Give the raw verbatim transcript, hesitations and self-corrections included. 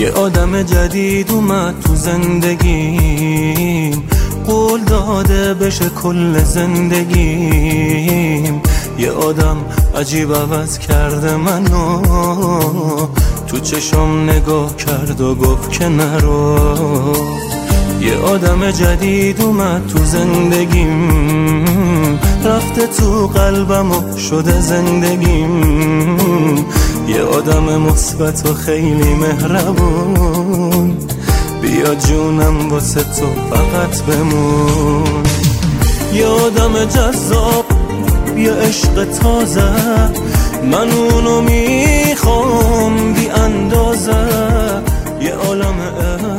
یه آدم جدید اومد تو زندگیم، قول داده بشه کل زندگیم. یه آدم عجیب عوض کرده منو، تو چشم نگاه کرد و گفت که نرو. یه آدم جدید اومد تو زندگیم، رفته تو قلبم و شده زندگیم. یه آدم مثبت و خیلی مهربون، بیا جونم واسه تو فقط بمون. یه آدم جذاب، یه عشق تازه، من اونو میخوام بی اندازه. یه عالم